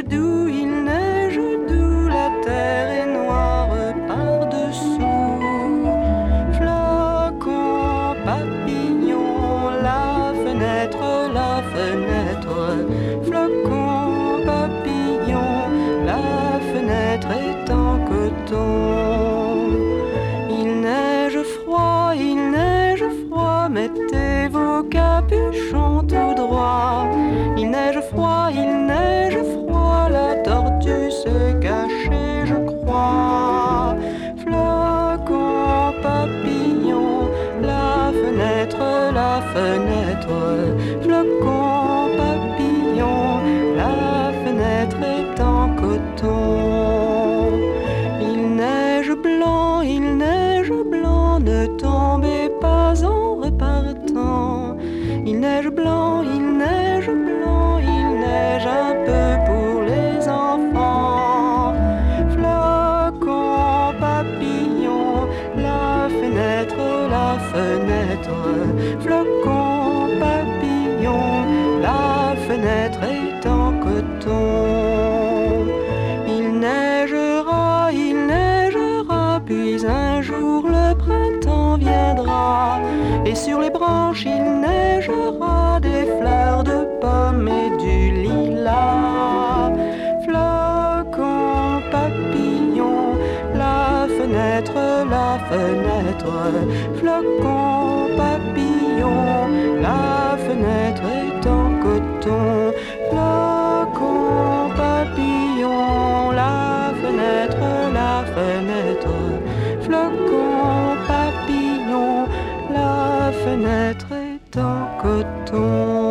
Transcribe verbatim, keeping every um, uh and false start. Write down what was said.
doux, il neige doux, la terre est noire par-dessous. Flocon, papillon, la fenêtre, la fenêtre. Flocon, papillon, la fenêtre est en coton. Il neige froid, il neige froid, mettez vos capuchons tout droit. Il neige froid, il neige froid, la tortue s'est cachée, je crois. Flocon, papillon, la fenêtre, la fenêtre. Flocon, papillon, la fenêtre est en coton. Il neige blanc, il neige blanc, ne tombez pas en repartant. Il neige blanc, il neige blanc, il neige un peu pour les enfants. Flocon, papillon, la fenêtre, la fenêtre. Flocon, papillon, la fenêtre est en coton. Il neigera, il neigera, puis un jour le printemps viendra. Et sur les branches il neigera des fleurs de pommes et du lilas. Flocon, papillon, la fenêtre, la fenêtre. Flocon, papillon, la fenêtre est en coton. Flocon, papillon, la fenêtre, la fenêtre. Flocon, papillon, la fenêtre est en coton.